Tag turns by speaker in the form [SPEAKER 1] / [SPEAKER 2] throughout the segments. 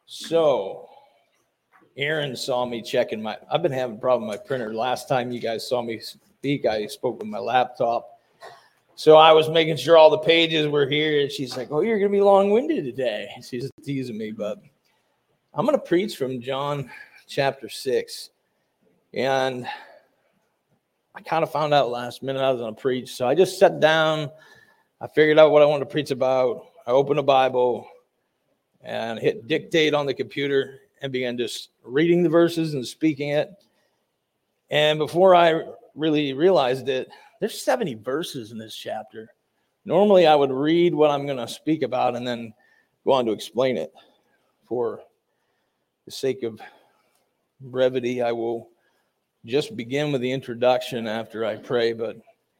[SPEAKER 1] So, Aaron saw me checking I've been having a problem with my printer. Last time you guys saw me speak, I spoke with my laptop. So I was making sure all the pages were here, and she's like, "Oh, you're going to be long-winded today." She's teasing me, but I'm going to preach from John chapter 6. And I kind of found out last minute I was going to preach. So I just sat down. I figured out what I wanted to preach about. I opened a Bible and hit dictate on the computer and began just reading the verses and speaking it. And before I really realized it, there's 70 verses in this chapter. Normally, I would read what I'm going to speak about and then go on to explain it. For the sake of brevity, I will just begin with the introduction after I pray, but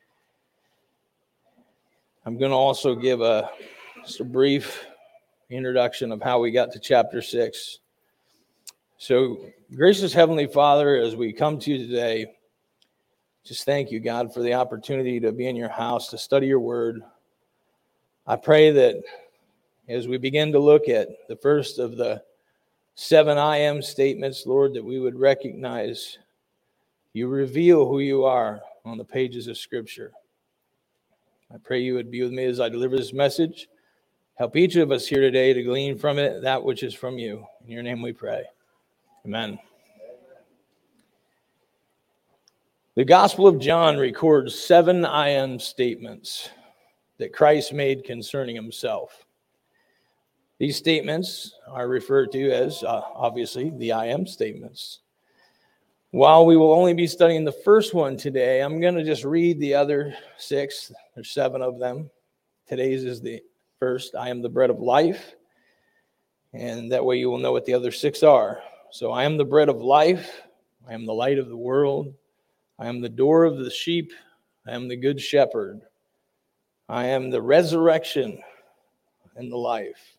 [SPEAKER 1] I'm going to also give just a brief introduction of how we got to chapter 6. So, gracious Heavenly Father, as we come to you today, just thank you, God, for the opportunity to be in your house, to study your word. I pray that as we begin to look at the first of the 7 I am statements, Lord, that we would recognize you reveal who you are on the pages of Scripture. I pray you would be with me as I deliver this message. Help each of us here today to glean from it that which is from you. In your name we pray. Amen. The Gospel of John records 7 I am statements that Christ made concerning himself. These statements are referred to as, obviously, the I am statements. While we will only be studying the first one today, I'm going to just read the other 6. There's 7 of them. Today's is the first, I am the bread of life. And that way you will know what the other 6 are. So I am the bread of life. I am the light of the world. I am the door of the sheep. I am the good shepherd. I am the resurrection and the life.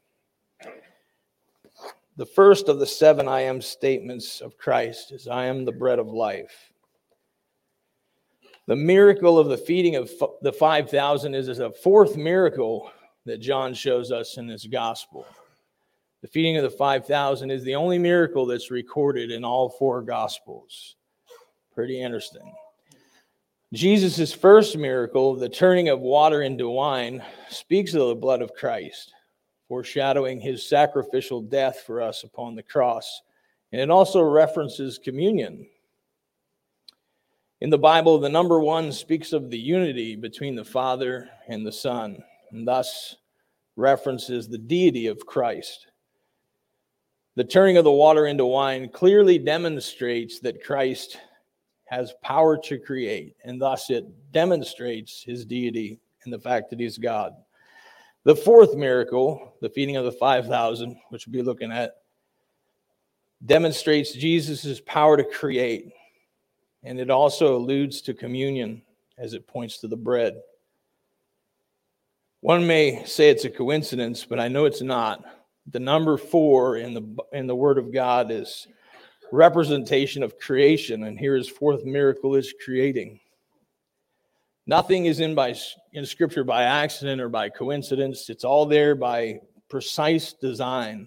[SPEAKER 1] The first of the 7 I am statements of Christ is I am the bread of life. The miracle of the feeding of the 5,000 is a fourth miracle that John shows us in his gospel. The feeding of the 5,000 is the only miracle that's recorded in all 4 gospels. Pretty interesting. Jesus' first miracle, the turning of water into wine, speaks of the blood of Christ, foreshadowing his sacrificial death for us upon the cross. And it also references communion. In the Bible, the number 1 speaks of the unity between the Father and the Son, and thus references the deity of Christ. The turning of the water into wine clearly demonstrates that Christ has power to create, and thus it demonstrates his deity and the fact that he's God. The fourth miracle, the feeding of the 5,000, which we'll be looking at, demonstrates Jesus' power to create, and it also alludes to communion as it points to the bread. One may say it's a coincidence, but I know it's not. The number 4 in the Word of God is representation of creation, and here his fourth miracle is creating. Nothing is in Scripture by accident or by coincidence. It's all there by precise design.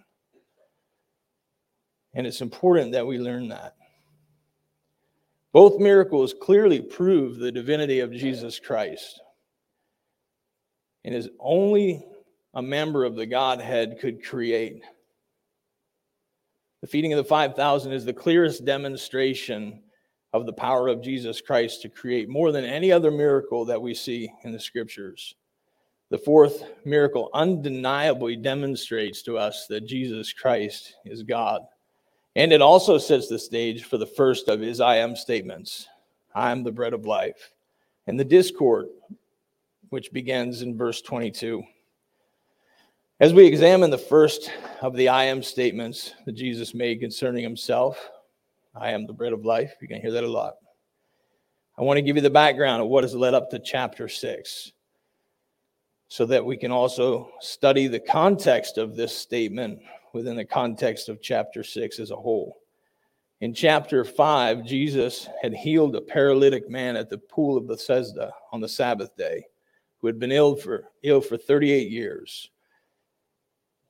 [SPEAKER 1] And it's important that we learn that. Both miracles clearly prove the divinity of Jesus Christ. And as only a member of the Godhead could create. The feeding of the 5,000 is the clearest demonstration of the power of Jesus Christ to create more than any other miracle that we see in the Scriptures. The fourth miracle undeniably demonstrates to us that Jesus Christ is God. And it also sets the stage for the first of his I am statements. I am the bread of life. And the discord, which begins in verse 22. As we examine the first of the I am statements that Jesus made concerning himself, I am the bread of life. You're going to hear that a lot. I want to give you the background of what has led up to chapter 6 so that we can also study the context of this statement within the context of chapter 6 as a whole. In chapter 5, Jesus had healed a paralytic man at the pool of Bethesda on the Sabbath day who had been ill for 38 years.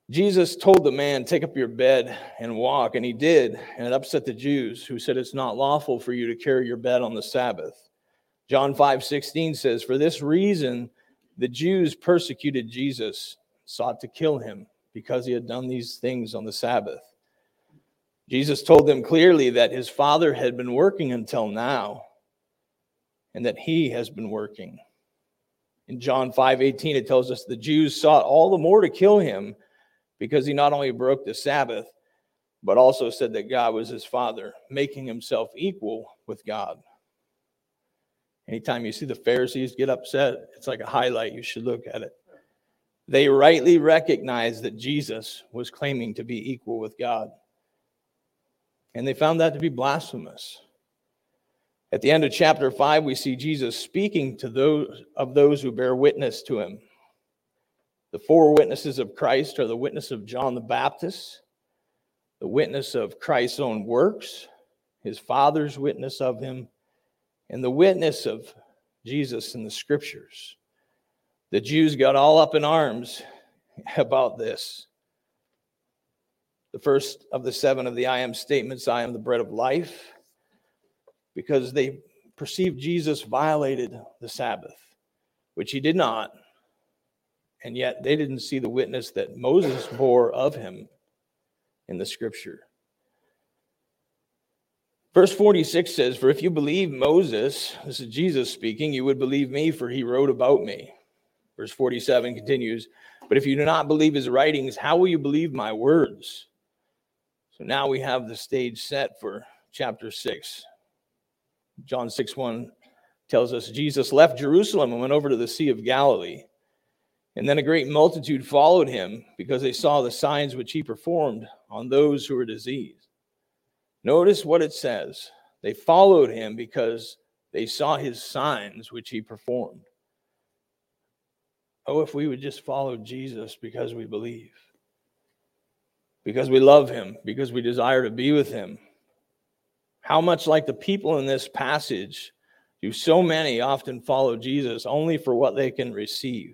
[SPEAKER 1] Jesus told the man, take up your bed and walk, and he did, and it upset the Jews who said it's not lawful for you to carry your bed on the Sabbath. John 5:16 says, for this reason the Jews persecuted Jesus, sought to kill him because he had done these things on the Sabbath. Jesus told them clearly that his Father had been working until now and that he has been working. In John 5:18, it tells us the Jews sought all the more to kill him because he not only broke the Sabbath, but also said that God was his Father, making himself equal with God. Anytime you see the Pharisees get upset, it's like a highlight. You should look at it. They rightly recognized that Jesus was claiming to be equal with God. And they found that to be blasphemous. At the end of chapter 5, we see Jesus speaking to those who bear witness to him. The 4 witnesses of Christ are the witness of John the Baptist, the witness of Christ's own works, his Father's witness of him, and the witness of Jesus in the Scriptures. The Jews got all up in arms about this. The first of the 7 of the I am statements, I am the bread of life, because they perceived Jesus violated the Sabbath, which he did not. And yet they didn't see the witness that Moses bore of him in the Scripture. Verse 46 says, for if you believe Moses, this is Jesus speaking, you would believe me, for he wrote about me. Verse 47 continues, but if you do not believe his writings, how will you believe my words? So now we have the stage set for chapter 6. John 6:1 tells us Jesus left Jerusalem and went over to the Sea of Galilee. And then a great multitude followed him because they saw the signs which he performed on those who were diseased. Notice what it says. They followed him because they saw his signs which he performed. Oh, if we would just follow Jesus because we believe, because we love him, because we desire to be with him. How much like the people in this passage do so many often follow Jesus only for what they can receive.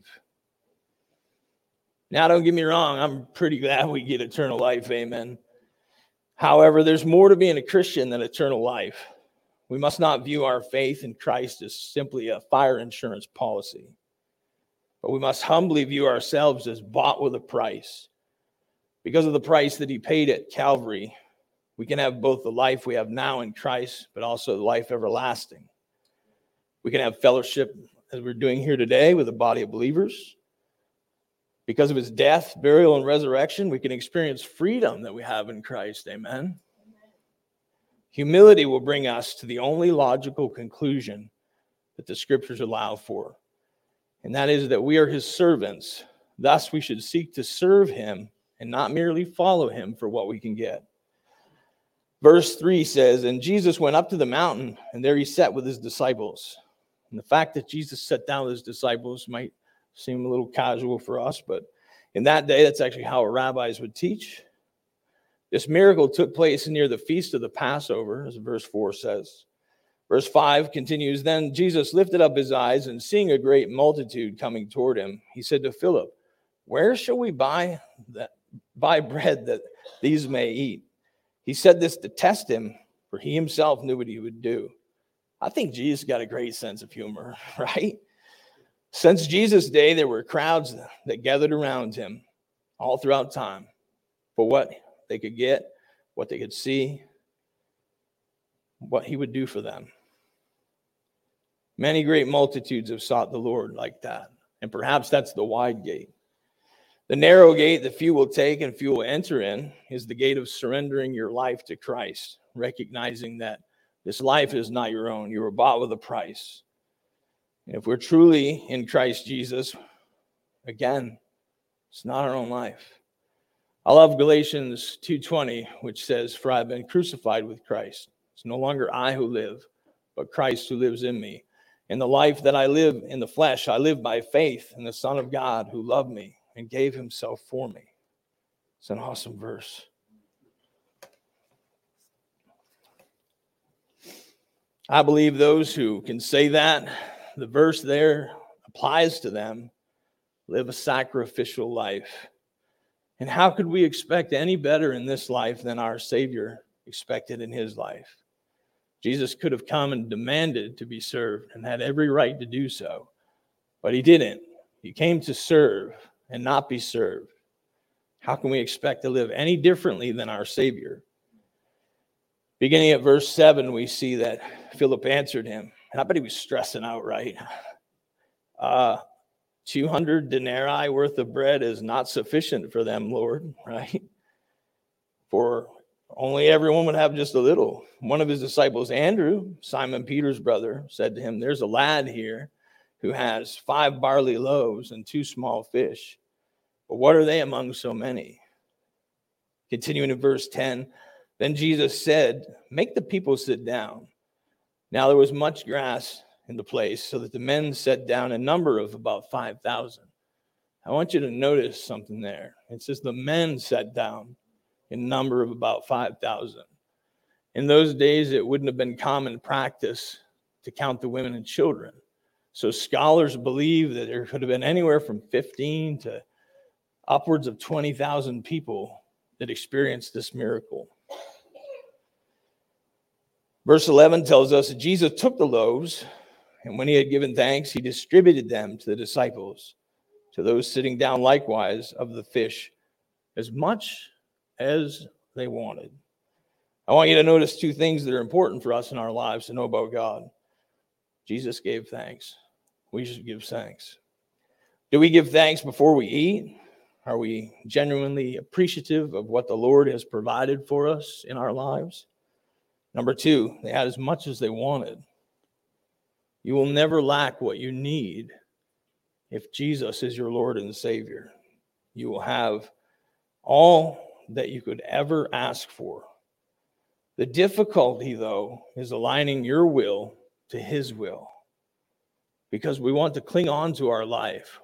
[SPEAKER 1] Now, don't get me wrong, I'm pretty glad we get eternal life, amen. However, there's more to being a Christian than eternal life. We must not view our faith in Christ as simply a fire insurance policy, but we must humbly view ourselves as bought with a price. Because of the price that he paid at Calvary, we can have both the life we have now in Christ, but also the life everlasting. We can have fellowship, as we're doing here today, with a body of believers. Because of his death, burial, and resurrection, we can experience freedom that we have in Christ. Amen. Humility will bring us to the only logical conclusion that the Scriptures allow for, and that is that we are his servants. Thus, we should seek to serve him and not merely follow him for what we can get. Verse 3 says, and Jesus went up to the mountain, and there he sat with his disciples. And the fact that Jesus sat down with his disciples might seem a little casual for us, but in that day, that's actually how rabbis would teach. This miracle took place near the feast of the Passover, as verse 4 says. Verse 5 continues, then Jesus lifted up his eyes, and seeing a great multitude coming toward him, he said to Philip, where shall we buy bread that these may eat? He said this to test him, for he himself knew what he would do. I think Jesus got a great sense of humor, right? Since Jesus' day, there were crowds that gathered around him all throughout time for what they could get, what they could see, what he would do for them. Many great multitudes have sought the Lord like that, and perhaps that's the wide gate. The narrow gate that few will take and few will enter in is the gate of surrendering your life to Christ, recognizing that this life is not your own. You were bought with a price. And if we're truly in Christ Jesus, again, it's not our own life. I love Galatians 2:20, which says, for I've been crucified with Christ. It's no longer I who live, but Christ who lives in me. In the life that I live in the flesh, I live by faith in the Son of God who loved me and gave himself for me. It's an awesome verse. I believe those who can say that, the verse there applies to them, live a sacrificial life. And how could we expect any better in this life than our Savior expected in his life? Jesus could have come and demanded to be served and had every right to do so, but he didn't. He came to serve and not be served. How can we expect to live any differently than our Savior? Beginning at verse 7, we see that Philip answered him. And I bet he was stressing out, right? 200 denarii worth of bread is not sufficient for them, Lord, right? For only everyone would have just a little. One of his disciples, Andrew, Simon Peter's brother, said to him, there's a lad here who has 5 barley loaves and 2 small fish. But what are they among so many? Continuing in verse 10, then Jesus said, make the people sit down. Now there was much grass in the place, so that the men sat down in number of about 5,000. I want you to notice something there. It says the men sat down in number of about 5,000. In those days, it wouldn't have been common practice to count the women and children. So scholars believe that there could have been anywhere from 15 to upwards of 20,000 people that experienced this miracle. Verse 11 tells us that Jesus took the loaves, and when he had given thanks, he distributed them to the disciples, to those sitting down likewise of the fish, as much as they wanted. I want you to notice 2 things that are important for us in our lives to know about God. Jesus gave thanks. We should give thanks. Do we give thanks before we eat? Are we genuinely appreciative of what the Lord has provided for us in our lives? Number 2, they had as much as they wanted. You will never lack what you need if Jesus is your Lord and Savior. You will have all that you could ever ask for. The difficulty, though, is aligning your will to his will, because we want to cling on to our life.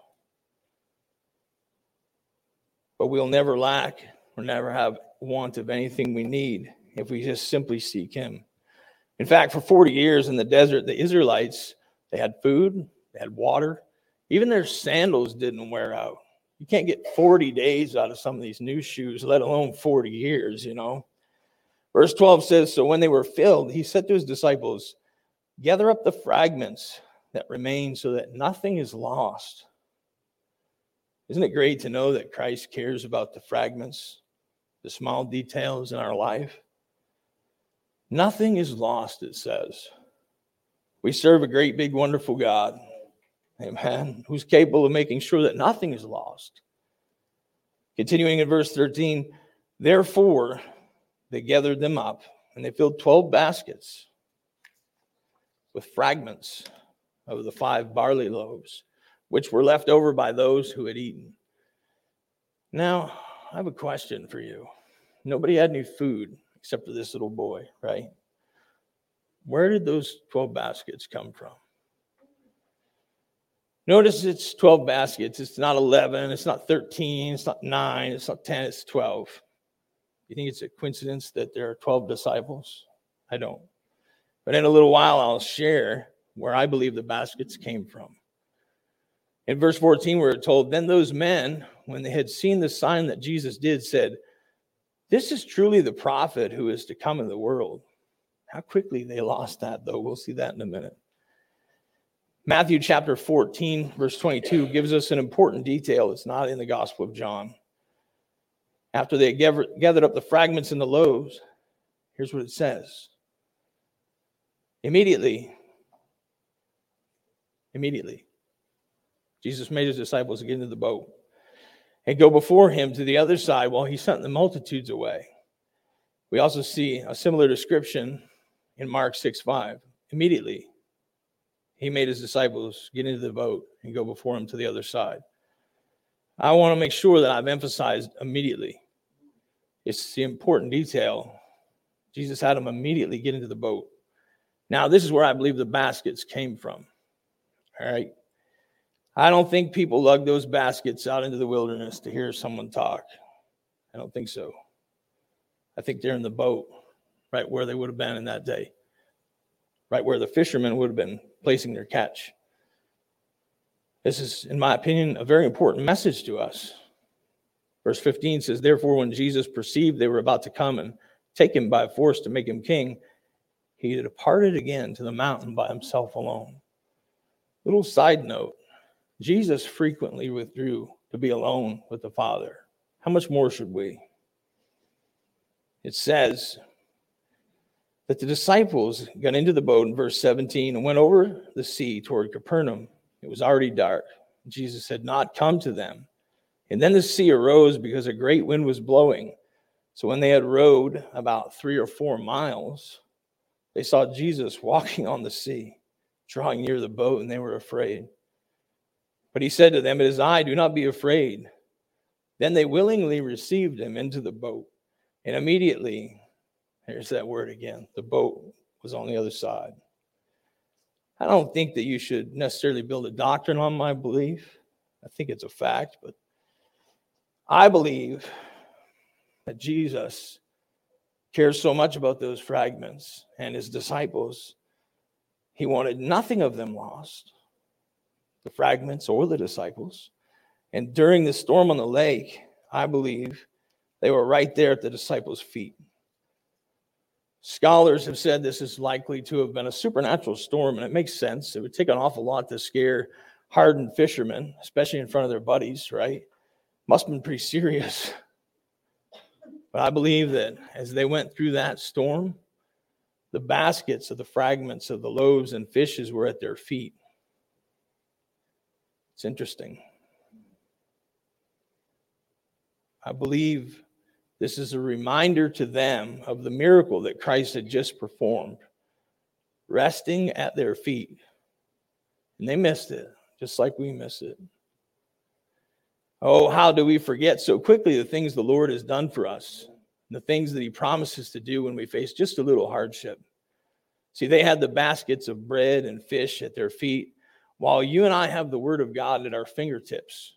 [SPEAKER 1] But we'll never lack or never have want of anything we need if we just simply seek him. In fact, for 40 years in the desert, the Israelites, they had food, they had water, even their sandals didn't wear out. You can't get 40 days out of some of these new shoes, let alone 40 years, you know. Verse 12 says, so when they were filled, he said to his disciples, gather up the fragments that remain so that nothing is lost. Isn't it great to know that Christ cares about the fragments, the small details in our life? Nothing is lost, it says. We serve a great, big, wonderful God, amen, who's capable of making sure that nothing is lost. Continuing in verse 13, therefore, they gathered them up, and they filled 12 baskets with fragments of the 5 barley loaves, which were left over by those who had eaten. Now, I have a question for you. Nobody had any food except for this little boy, right? Where did those 12 baskets come from? Notice it's 12 baskets. It's not 11. It's not 13. It's not 9. It's not 10. It's 12. You think it's a coincidence that there are 12 disciples? I don't. But in a little while, I'll share where I believe the baskets came from. In verse 14, we're told, then those men, when they had seen the sign that Jesus did, said, this is truly the prophet who is to come in the world. How quickly they lost that, though. We'll see that in a minute. Matthew chapter 14, verse 22 gives us an important detail. It's not in the Gospel of John. After they gathered up the fragments and the loaves, here's what it says. Immediately, Jesus made his disciples get into the boat and go before him to the other side while he sent the multitudes away. We also see a similar description in Mark 6:5. Immediately, he made his disciples get into the boat and go before him to the other side. I want to make sure that I've emphasized immediately. It's the important detail. Jesus had them immediately get into the boat. Now, this is where I believe the baskets came from. All right. I don't think people lug those baskets out into the wilderness to hear someone talk. I don't think so. I think they're in the boat, right where they would have been in that day, right where the fishermen would have been placing their catch. This is, in my opinion, a very important message to us. Verse 15 says, therefore, when Jesus perceived they were about to come and take him by force to make him king, he departed again to the mountain by himself alone. Little side note, Jesus frequently withdrew to be alone with the Father. How much more should we? It says that the disciples got into the boat in verse 17 and went over the sea toward Capernaum. It was already dark. Jesus had not come to them. And then the sea arose because a great wind was blowing. So when they had rowed about 3 or 4 miles, they saw Jesus walking on the sea, drawing near the boat, and they were afraid. But he said to them, it is I, do not be afraid. Then they willingly received him into the boat. And immediately, there's that word again, the boat was on the other side. I don't think that you should necessarily build a doctrine on my belief. I think it's a fact, but I believe that Jesus cares so much about those fragments and his disciples. He wanted nothing of them lost, the fragments or the disciples. And during the storm on the lake, I believe they were right there at the disciples' feet. Scholars have said this is likely to have been a supernatural storm, and it makes sense. It would take an awful lot to scare hardened fishermen, especially in front of their buddies, right? Must have been pretty serious. But I believe that as they went through that storm, the baskets of the fragments of the loaves and fishes were at their feet. It's interesting. I believe this is a reminder to them of the miracle that Christ had just performed, resting at their feet. And they missed it, just like we miss it. Oh, how do we forget so quickly the things the Lord has done for us, the things that he promises to do when we face just a little hardship. See, they had the baskets of bread and fish at their feet, while you and I have the word of God at our fingertips.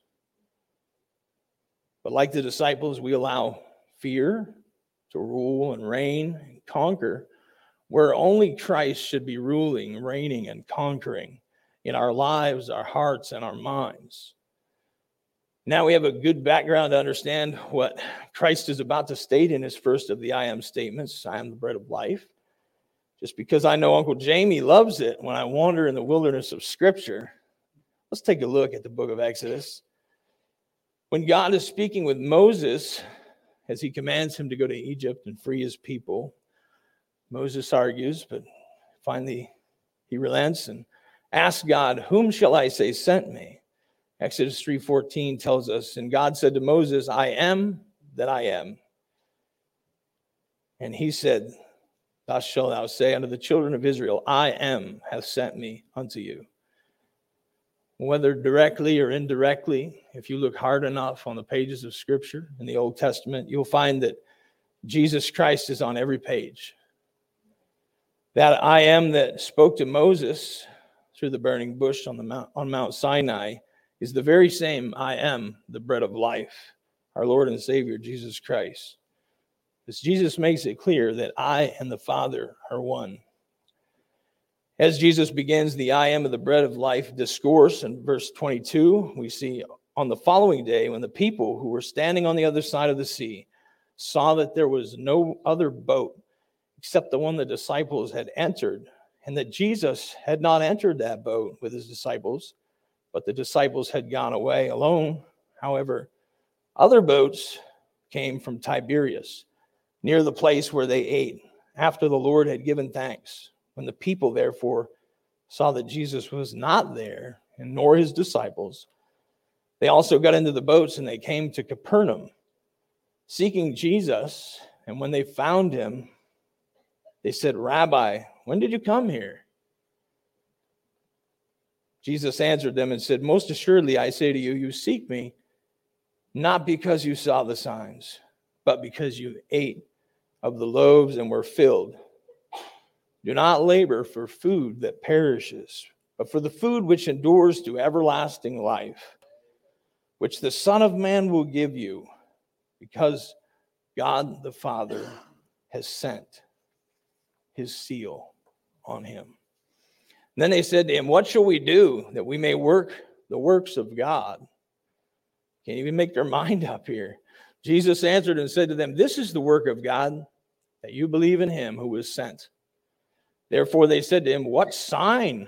[SPEAKER 1] But like the disciples, we allow fear to rule and reign and conquer, where only Christ should be ruling, reigning, and conquering in our lives, our hearts, and our minds. Now we have a good background to understand what Christ is about to state in his first of the I am statements. I am the bread of life. Just because I know Uncle Jamie loves it when I wander in the wilderness of Scripture, let's take a look at the book of Exodus. When God is speaking with Moses, as he commands him to go to Egypt and free his people, Moses argues, but finally he relents and asks God, whom shall I say sent me? Exodus 3:14 tells us, and God said to Moses, I am that I am. And he said, thus shalt thou say unto the children of Israel, I am hath sent me unto you. Whether directly or indirectly, if you look hard enough on the pages of Scripture in the Old Testament, you'll find that Jesus Christ is on every page. That I am that spoke to Moses through the burning bush on Mount Sinai is the very same I am, the bread of life, our Lord and Savior, Jesus Christ. As Jesus makes it clear that I and the Father are one. As Jesus begins the I am of the bread of life discourse in verse 22, we see on the following day when the people who were standing on the other side of the sea saw that there was no other boat except the one the disciples had entered, and that Jesus had not entered that boat with his disciples, but the disciples had gone away alone. However, other boats came from Tiberias, near the place where they ate, after the Lord had given thanks. When the people, therefore, saw that Jesus was not there, and nor his disciples, they also got into the boats, and they came to Capernaum, seeking Jesus. And when they found him, they said, Rabbi, when did you come here? Jesus answered them and said, most assuredly, I say to you, you seek me, not because you saw the signs, but because you ate of the loaves and were filled. Do not labor for food that perishes, but for the food which endures to everlasting life, which the Son of Man will give you, because God the Father has sent his seal on him. And then they said to him, what shall we do that we may work the works of God? Can't even make their mind up here. Jesus answered and said to them, "This is the work of God, that you believe in him who was sent." Therefore they said to him, "What sign?"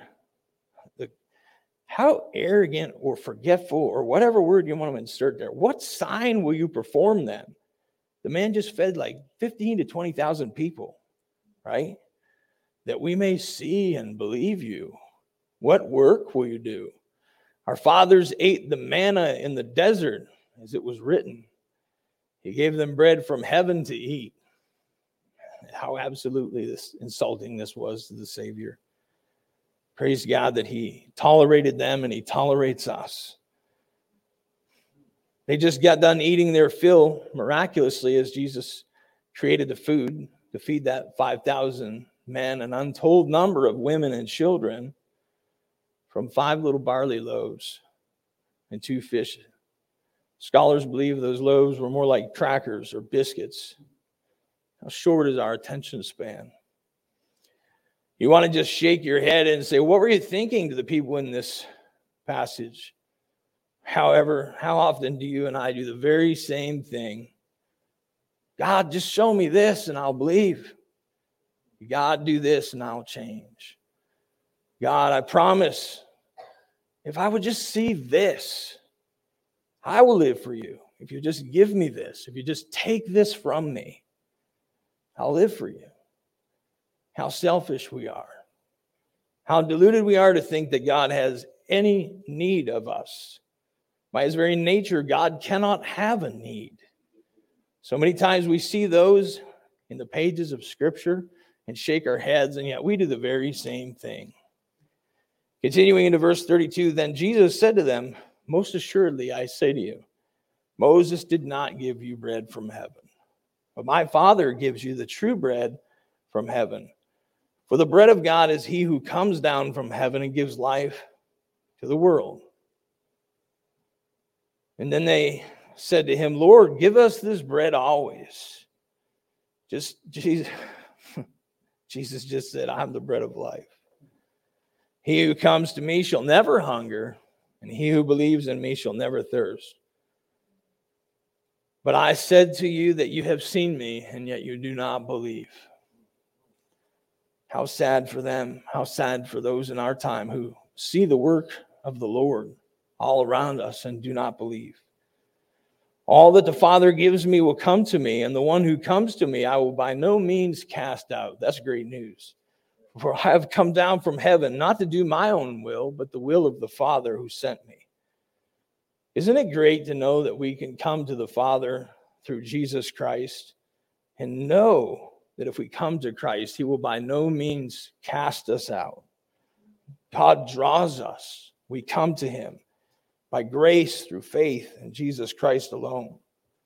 [SPEAKER 1] How arrogant or forgetful, or whatever word you want to insert there. What sign will you perform then? The man just fed like 15 to 20,000 people, right? That we may see and believe you. What work will you do? Our fathers ate the manna in the desert, as it was written. He gave them bread from heaven to eat. How absolutely insulting this was to the Savior. Praise God that he tolerated them and he tolerates us. They just got done eating their fill miraculously as Jesus created the food to feed that 5,000 men, an untold number of women and children, from 5 little barley loaves and 2 fish. Scholars believe those loaves were more like crackers or biscuits. How short is our attention span? You want to just shake your head and say, what were you thinking to the people in this passage? However, how often do you and I do the very same thing? God, just show me this and I'll believe. God, do this and I'll change. God, I promise, if I would just see this, I will live for you. If you just give me this, if you just take this from me, I'll live for you. How selfish we are. How deluded we are to think that God has any need of us. By his very nature, God cannot have a need. So many times we see those in the pages of Scripture and shake our heads, and yet we do the very same thing. Continuing into verse 32, then Jesus said to them, "Most assuredly I say to you, Moses did not give you bread from heaven, but my Father gives you the true bread from heaven. For the bread of God is he who comes down from heaven and gives life to the world." And then they said to him, "Lord, give us this bread always." Jesus just said, "I'm the bread of life. He who comes to me shall never hunger, and he who believes in me shall never thirst. But I said to you that you have seen me, and yet you do not believe." How sad for them. How sad for those in our time who see the work of the Lord all around us and do not believe. All that the Father gives me will come to me, and the one who comes to me I will by no means cast out. That's great news. For I have come down from heaven not to do my own will, but the will of the Father who sent me. Isn't it great to know that we can come to the Father through Jesus Christ and know that if we come to Christ, he will by no means cast us out. God draws us. We come to him by grace through faith in Jesus Christ alone.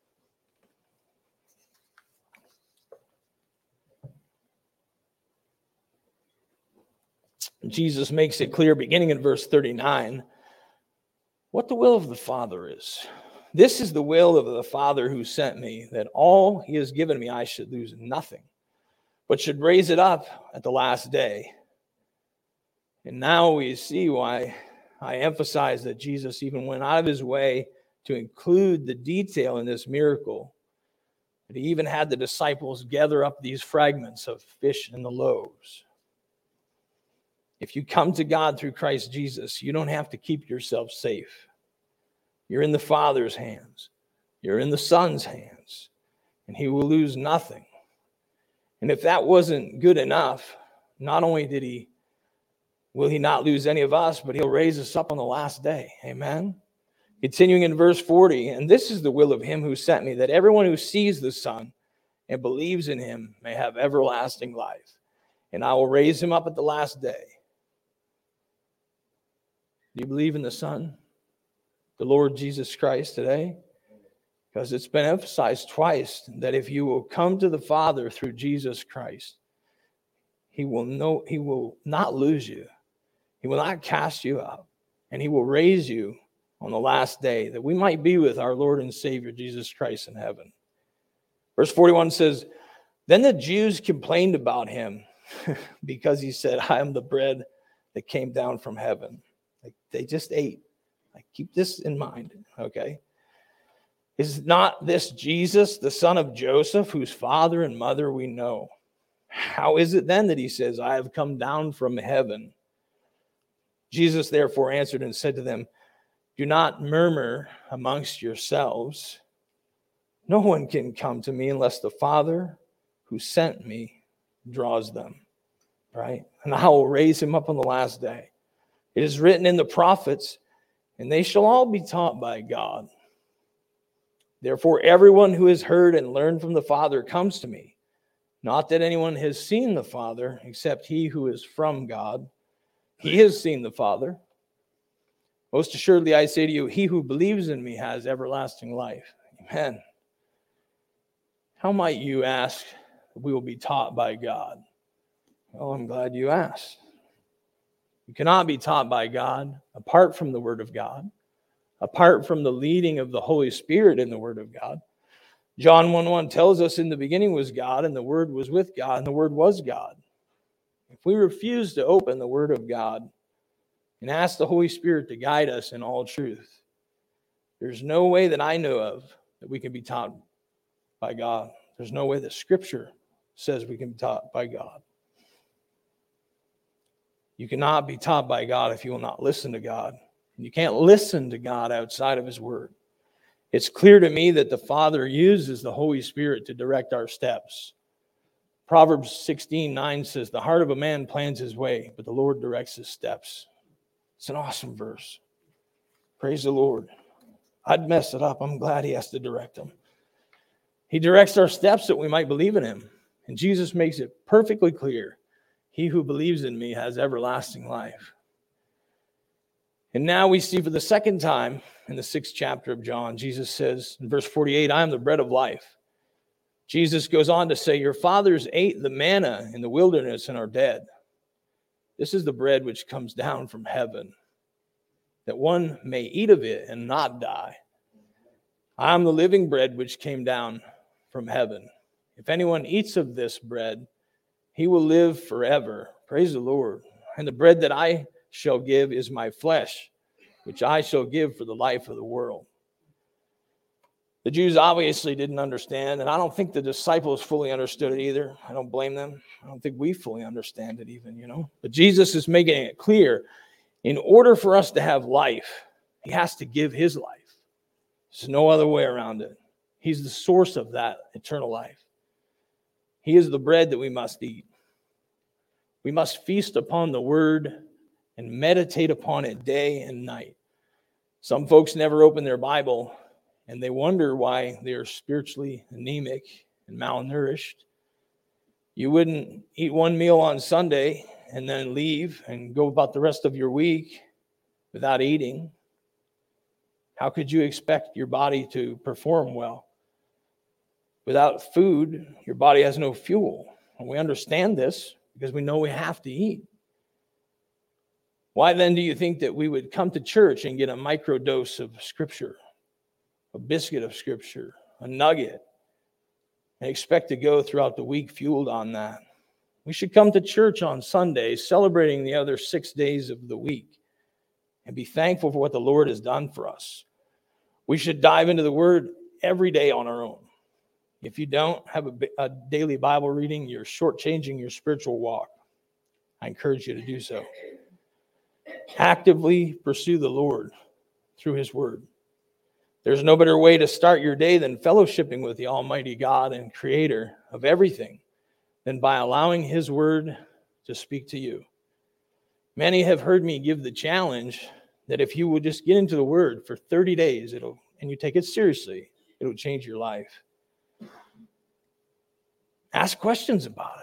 [SPEAKER 1] Jesus makes it clear, beginning in verse 39, what the will of the Father is. This is the will of the Father who sent me, that all he has given me I should lose nothing, but should raise it up at the last day. And now we see why I emphasize that Jesus even went out of his way to include the detail in this miracle. That he even had the disciples gather up these fragments of fish and the loaves. If you come to God through Christ Jesus, you don't have to keep yourself safe. You're in the Father's hands. You're in the Son's hands. And he will lose nothing. And if that wasn't good enough, not only will he not lose any of us, but he'll raise us up on the last day. Amen? Continuing in verse 40, and this is the will of him who sent me, that everyone who sees the Son and believes in him may have everlasting life. And I will raise him up at the last day. Do you believe in the Son, the Lord Jesus Christ, today? Because it's been emphasized twice that if you will come to the Father through Jesus Christ, he will not lose you. He will not cast you out. And he will raise you on the last day, that we might be with our Lord and Savior Jesus Christ in heaven. Verse 41 says, then the Jews complained about him because he said, I am the bread that came down from heaven. Like they just ate. Like, keep this in mind, okay? Is not this Jesus, the son of Joseph, whose father and mother we know? How is it then that he says, I have come down from heaven? Jesus therefore answered and said to them, do not murmur amongst yourselves. No one can come to me unless the Father who sent me draws them. Right? And I will raise him up on the last day. It is written in the prophets, and they shall all be taught by God. Therefore, everyone who has heard and learned from the Father comes to me. Not that anyone has seen the Father, except he who is from God. He has seen the Father. Most assuredly, I say to you, he who believes in me has everlasting life. Amen. How might you ask that we will be taught by God? Well, I'm glad you asked. You cannot be taught by God apart from the Word of God, apart from the leading of the Holy Spirit in the Word of God. John 1:1 tells us, in the beginning was God, and the Word was with God, and the Word was God. If we refuse to open the Word of God and ask the Holy Spirit to guide us in all truth, there's no way that I know of that we can be taught by God. There's no way that Scripture says we can be taught by God. You cannot be taught by God if you will not listen to God. And you can't listen to God outside of his word. It's clear to me that the Father uses the Holy Spirit to direct our steps. Proverbs 16:9 says, the heart of a man plans his way, but the Lord directs his steps. It's an awesome verse. Praise the Lord. I'd mess it up. I'm glad he has to direct them. He directs our steps that we might believe in him. And Jesus makes it perfectly clear. He who believes in me has everlasting life. And now we see for the second time in the 6th chapter of John, Jesus says in verse 48, I am the bread of life. Jesus goes on to say, your fathers ate the manna in the wilderness and are dead. This is the bread which comes down from heaven, that one may eat of it and not die. I am the living bread which came down from heaven. If anyone eats of this bread, he will live forever. Praise the Lord. And the bread that I shall give is my flesh, which I shall give for the life of the world. The Jews obviously didn't understand, and I don't think the disciples fully understood it either. I don't blame them. I don't think we fully understand it even, But Jesus is making it clear, in order for us to have life, he has to give his life. There's no other way around it. He's the source of that eternal life. He is the bread that we must eat. We must feast upon the word and meditate upon it day and night. Some folks never open their Bible and they wonder why they're spiritually anemic and malnourished. You wouldn't eat one meal on Sunday and then leave and go about the rest of your week without eating. How could you expect your body to perform well? Without food, your body has no fuel. And we understand this because we know we have to eat. Why then do you think that we would come to church and get a microdose of Scripture, a biscuit of Scripture, a nugget, and expect to go throughout the week fueled on that? We should come to church on Sunday, celebrating the other 6 days of the week, and be thankful for what the Lord has done for us. We should dive into the Word every day on our own. If you don't have a daily Bible reading, you're shortchanging your spiritual walk. I encourage you to do so. Actively pursue the Lord through his word. There's no better way to start your day than fellowshipping with the Almighty God and Creator of everything than by allowing his word to speak to you. Many have heard me give the challenge that if you would just get into the word for 30 days, and you take it seriously, it'll change your life. Ask questions about it.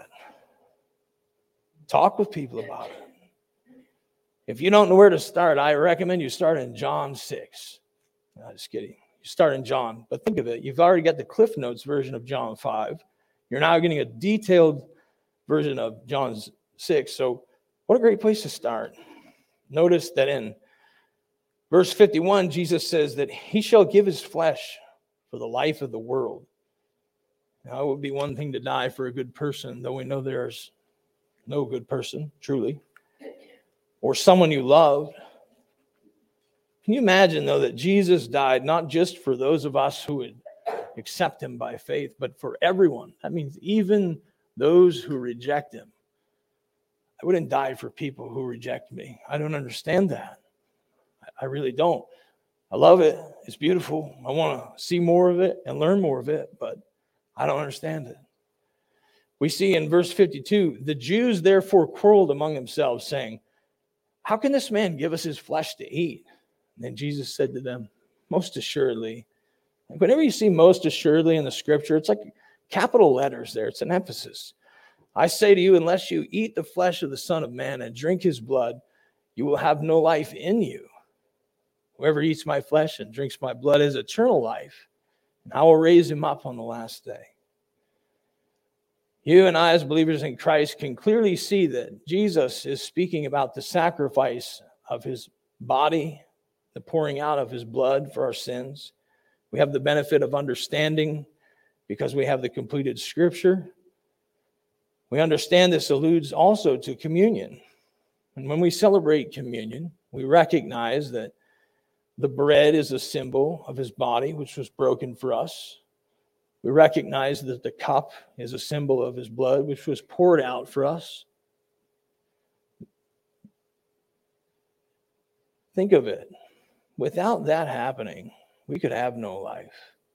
[SPEAKER 1] Talk with people about it. If you don't know where to start, I recommend you start in John 6. No, just kidding. You start in John, but think of it. You've already got the Cliff Notes version of John 5. You're now getting a detailed version of John 6. So what a great place to start. Notice that in verse 51, Jesus says that he shall give his flesh for the life of the world. Now, it would be one thing to die for a good person, though we know there's no good person, truly, or someone you love. Can you imagine, though, that Jesus died not just for those of us who would accept him by faith, but for everyone? That means even those who reject him. I wouldn't die for people who reject me. I don't understand that. I really don't. I love it. It's beautiful. I want to see more of it and learn more of it, but I don't understand it. We see in verse 52, the Jews therefore quarreled among themselves, saying, how can this man give us his flesh to eat? And then Jesus said to them, most assuredly. Whenever you see most assuredly in the scripture, it's like capital letters there. It's an emphasis. I say to you, unless you eat the flesh of the Son of Man and drink his blood, you will have no life in you. Whoever eats my flesh and drinks my blood has eternal life, and I will raise him up on the last day. You and I, as believers in Christ, can clearly see that Jesus is speaking about the sacrifice of his body, the pouring out of his blood for our sins. We have the benefit of understanding because we have the completed scripture. We understand this alludes also to communion. And when we celebrate communion, we recognize that the bread is a symbol of his body, which was broken for us. We recognize that the cup is a symbol of his blood, which was poured out for us. Think of it. Without that happening, we could have no life.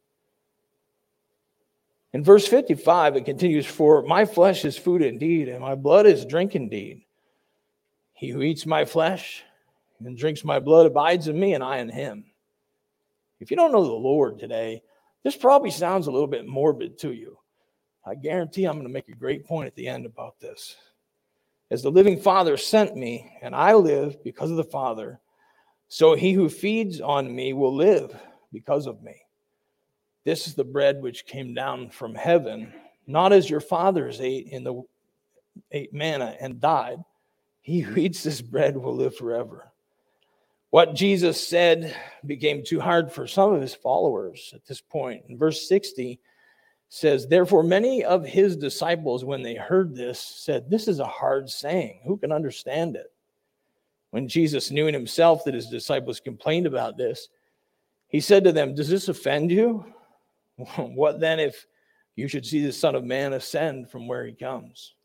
[SPEAKER 1] In verse 55, it continues, for my flesh is food indeed, and my blood is drink indeed. He who eats my flesh and drinks my blood abides in me, and I in him. If you don't know the Lord today, this probably sounds a little bit morbid to you. I guarantee I'm going to make a great point at the end about this. As the living Father sent me, and I live because of the Father, so he who feeds on me will live because of me. This is the bread which came down from heaven, not as your fathers ate manna and died. He who eats this bread will live forever. What Jesus said became too hard for some of his followers at this point. In verse 60 says, therefore many of his disciples, when they heard this, said, this is a hard saying. Who can understand it? When Jesus knew in himself that his disciples complained about this, he said to them, does this offend you? What then if you should see the Son of Man ascend from where he comes?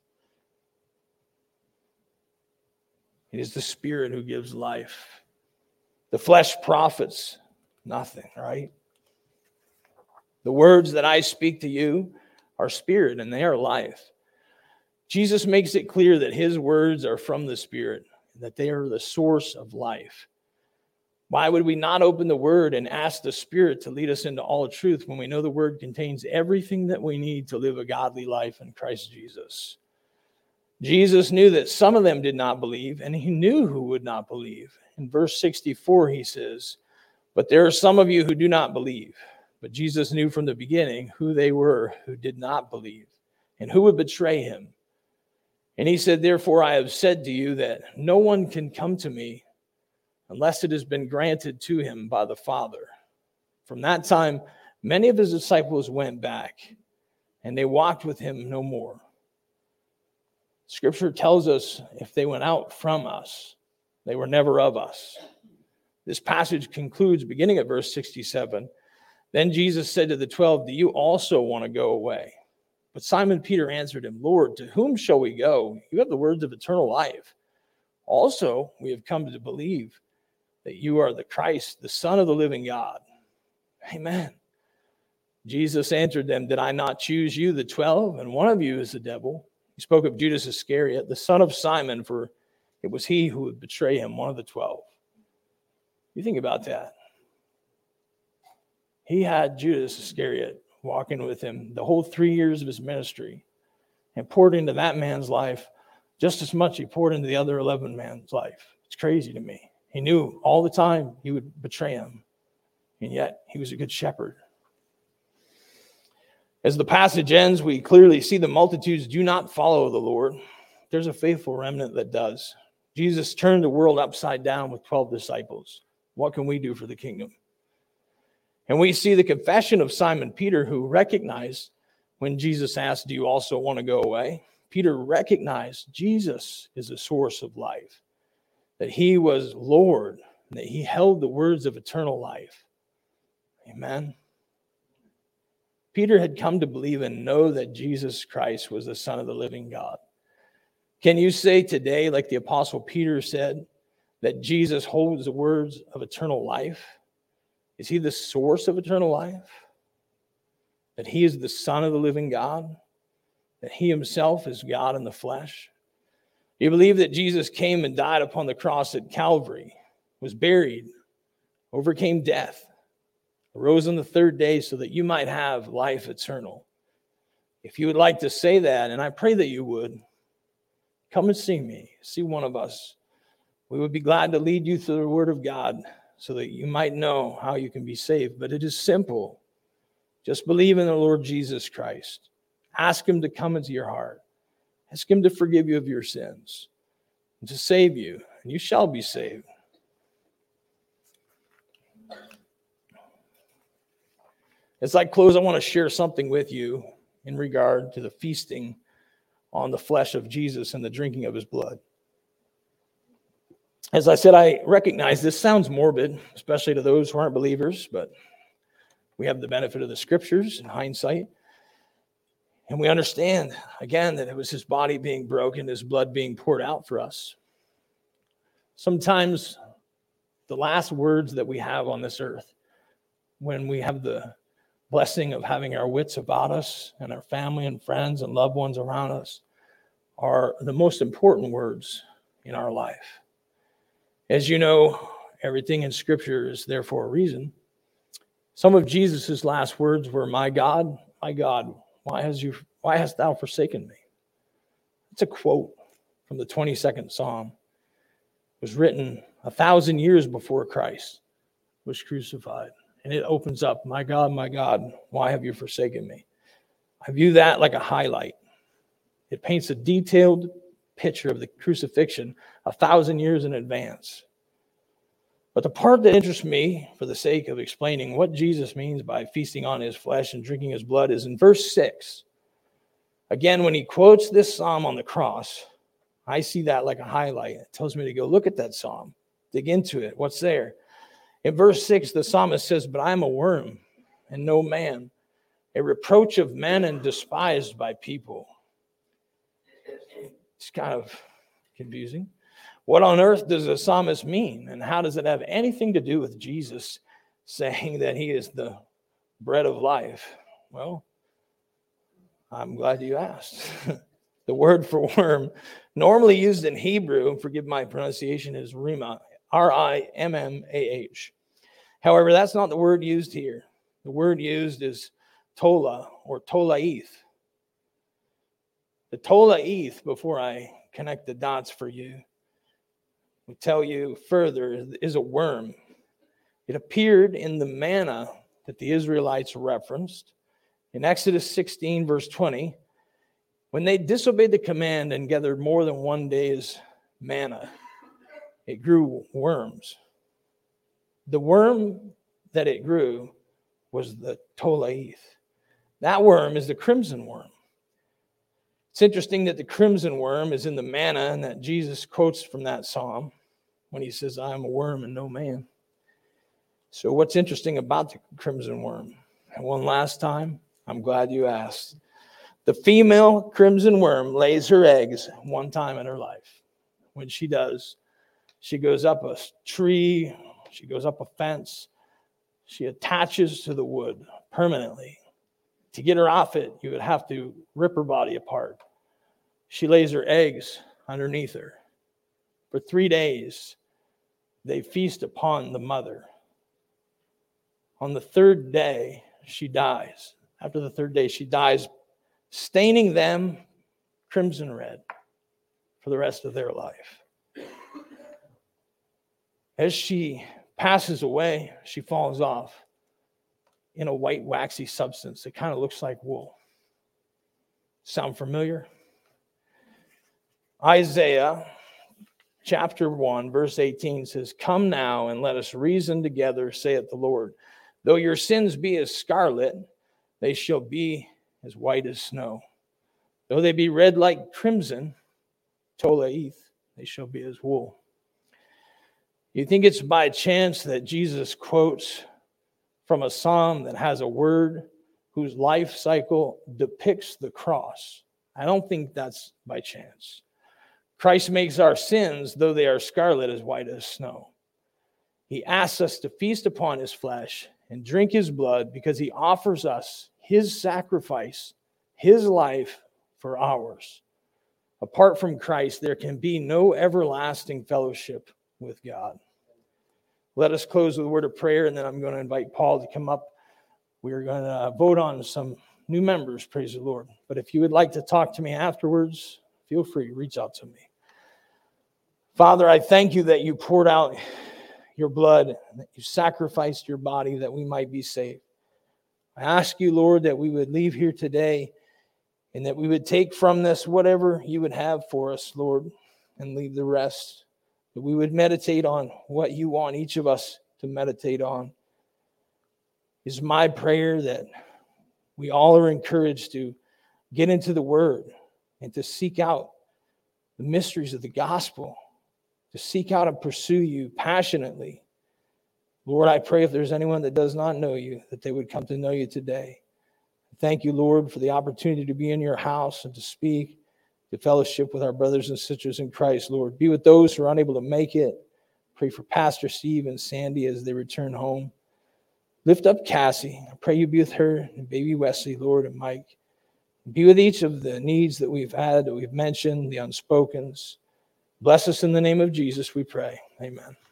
[SPEAKER 1] It is the Spirit who gives life. The flesh profits nothing, right? The words that I speak to you are spirit and they are life. Jesus makes it clear that his words are from the Spirit, that they are the source of life. Why would we not open the Word and ask the Spirit to lead us into all truth when we know the Word contains everything that we need to live a godly life in Christ Jesus? Jesus knew that some of them did not believe, and he knew who would not believe. In verse 64, he says, but there are some of you who do not believe. But Jesus knew from the beginning who they were who did not believe and who would betray him. And he said, therefore, I have said to you that no one can come to me unless it has been granted to him by the Father. From that time, many of his disciples went back, and they walked with him no more. Scripture tells us if they went out from us, they were never of us. This passage concludes beginning at verse 67. Then Jesus said to the 12, do you also want to go away? But Simon Peter answered him, Lord, to whom shall we go? You have the words of eternal life. Also, we have come to believe that you are the Christ, the Son of the living God. Amen. Jesus answered them, did I not choose you, the 12, and one of you is the devil? He spoke of Judas Iscariot, the son of Simon, for it was he who would betray him, one of the 12. You think about that. He had Judas Iscariot walking with him the whole 3 years of his ministry and poured into that man's life just as much he poured into the other 11 man's life. It's crazy to me. He knew all the time he would betray him, and yet he was a good shepherd. As the passage ends, we clearly see the multitudes do not follow the Lord. There's a faithful remnant that does. Jesus turned the world upside down with 12 disciples. What can we do for the kingdom? And we see the confession of Simon Peter, who recognized when Jesus asked, do you also want to go away? Peter recognized Jesus is the source of life, that he was Lord and that he held the words of eternal life. Amen. Peter had come to believe and know that Jesus Christ was the Son of the living God. Can you say today, like the Apostle Peter said, that Jesus holds the words of eternal life? Is he the source of eternal life? That he is the Son of the living God? That he himself is God in the flesh? Do you believe that Jesus came and died upon the cross at Calvary, was buried, overcame death, rose on the third day so that you might have life eternal? If you would like to say that, and I pray that you would, come and see me, see one of us. We would be glad to lead you through the Word of God so that you might know how you can be saved. But it is simple. Just believe in the Lord Jesus Christ. Ask him to come into your heart. Ask him to forgive you of your sins and to save you, and you shall be saved. As I close, I want to share something with you in regard to the feasting on the flesh of Jesus and the drinking of his blood. As I said, I recognize this sounds morbid, especially to those who aren't believers, but we have the benefit of the scriptures in hindsight. And we understand, again, that it was his body being broken, his blood being poured out for us. Sometimes the last words that we have on this earth, when we have the blessing of having our wits about us and our family and friends and loved ones around us, are the most important words in our life. As you know, everything in Scripture is there for a reason. Some of Jesus' last words were, my God, why hast thou forsaken me? It's a quote from the 22nd Psalm. It was written 1,000 years before Christ was crucified. And it opens up, my God, why have you forsaken me? I view that like a highlight. It paints a detailed picture of the crucifixion 1,000 years in advance. But the part that interests me, for the sake of explaining what Jesus means by feasting on his flesh and drinking his blood, is in verse 6. Again, when he quotes this psalm on the cross, I see that like a highlight. It tells me to go look at that psalm, dig into it. What's there? In verse 6, the psalmist says, but I am a worm and no man, a reproach of men and despised by people. It's kind of confusing. What on earth does the psalmist mean? And how does it have anything to do with Jesus saying that he is the bread of life? Well, I'm glad you asked. The word for worm, normally used in Hebrew, and forgive my pronunciation, is rima, R-I-M-M-A-H. However, that's not the word used here. The word used is tola or tolaith. The tolaith, before I connect the dots for you, will tell you further, is a worm. It appeared in the manna that the Israelites referenced in Exodus 16, verse 20, when they disobeyed the command and gathered more than one day's manna. It grew worms. The worm that it grew was the tolaith. That worm is the crimson worm. It's interesting that the crimson worm is in the manna and that Jesus quotes from that psalm when he says, I am a worm and no man. So what's interesting about the crimson worm? And one last time, I'm glad you asked. The female crimson worm lays her eggs one time in her life. When she does, she goes up a tree, she goes up a fence, she attaches to the wood permanently. To get her off it, you would have to rip her body apart. She lays her eggs underneath her. For 3 days, they feast upon the mother. On the third day, she dies. After the third day, she dies, staining them crimson red for the rest of their life. As she passes away, she falls off in a white waxy substance that kind of looks like wool. Sound familiar? Isaiah chapter 1, verse 18 says, come now and let us reason together, saith the Lord. Though your sins be as scarlet, they shall be as white as snow. Though they be red like crimson, tolaith, they shall be as wool. You think it's by chance that Jesus quotes from a psalm that has a word whose life cycle depicts the cross? I don't think that's by chance. Christ makes our sins, though they are scarlet, as white as snow. He asks us to feast upon his flesh and drink his blood because he offers us his sacrifice, his life for ours. Apart from Christ, there can be no everlasting fellowship with God. Let us close with a word of prayer, and then I'm going to invite Paul to come up. We're going to vote on some new members, praise the Lord. But if you would like to talk to me afterwards, feel free, reach out to me. Father, I thank you that you poured out your blood, that you sacrificed your body that we might be saved. I ask you, Lord, that we would leave here today and that we would take from this whatever you would have for us, Lord, and leave the rest. That we would meditate on what you want each of us to meditate on. It's my prayer that we all are encouraged to get into the Word and to seek out the mysteries of the gospel, to seek out and pursue you passionately. Lord, I pray if there's anyone that does not know you, that they would come to know you today. Thank you, Lord, for the opportunity to be in your house and to speak, to fellowship with our brothers and sisters in Christ, Lord. Be with those who are unable to make it. Pray for Pastor Steve and Sandy as they return home. Lift up Cassie. I pray you be with her and baby Wesley, Lord, and Mike. Be with each of the needs that we've had, that we've mentioned, the unspokens. Bless us in the name of Jesus, we pray. Amen.